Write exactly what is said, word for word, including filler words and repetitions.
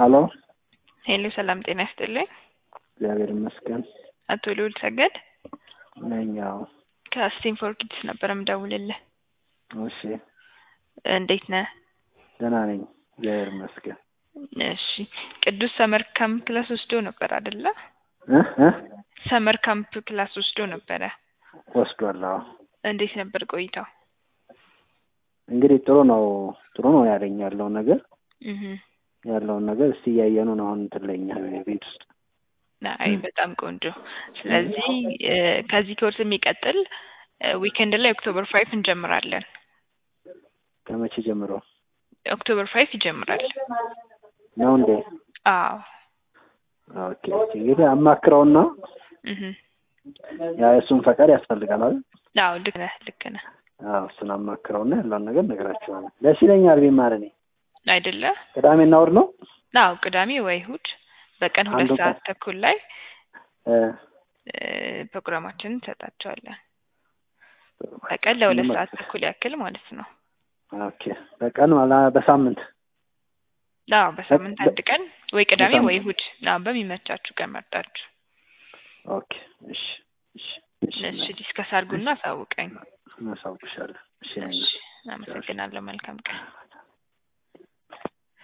ሀሎ ሄሎ ሰላም ጤና ይስጥልኝ። እግዚአብሔር ይመስገን። አቶ ልዑል ሰገድ ነኛው ከስቲንፎርድ ኪድስ ነበር የምደውልልህ። እሺ እንዴት ነህ? ደህና ነኝ እግዚአብሔር ይመስገን። እሺ ቅዱስ ሰመር ካምፕ ክላስ ወስዶ ነበር አይደለ? እ እ ሰመር ካምፕ ክላስ ወስዶ ነበር። ወስዷል። አዎ። እንዴት ነበር ቆይታው? እንግዲህ ጥሩ ነው ጥሩ ነው ያለኝ ያለው ነገር እህ ያለውን ነገር እስቲ ያየኑ ነው አሁን ትለኛ ቤት ውስጥ አይ በጣም ቆንጆ። ስለዚህ ከዚህ ኮርስ የሚቀጥል ዊኬንድ ላይ ኦክቶበር ፋይቭ እንጀምራለን። ከመቼ ጀምሮ? ኦክቶበር ፋይቭ ይጀምራል ነው እንዴ? አዎ። ኦኬ እንግዲህ አማክረውና እህ ያ እሱን ፈቃድ ያስፈልጋል አይደል? አዎ ልክ ነህ ልክ ነህ። አዎ እሱን አማክረውና ያለውን ነገር ነግራቸዋለሁ። ደስ ይለኛል ቢማር እኔ አይደለ? ቅዳሜና እሑድ ነው? አዎ ቅዳሜ ወይ እሑድ በቀን ሁለት ሰዓት ተኩል ላይ እ ፕሮግራማችንን እንሰጣቸዋለን። በቀን ለሁለት ሰዓት ተኩል ያክል ማለት ነው። ኦኬ በቀን ወላ በሳምንት? አዎ በሳምንት አንድ ቀን ወይ ቅዳሜ ወይ እሑድ አዎ በሚመቻችሁ ቀን መርጣችሁ። ኦኬ እሺ እሺ እሺ ዲስከስ አድርጉና አሳውቀኝ። አሳውቅሻለሁ። እሺ አመሰግናለሁ። መልካም ቀን።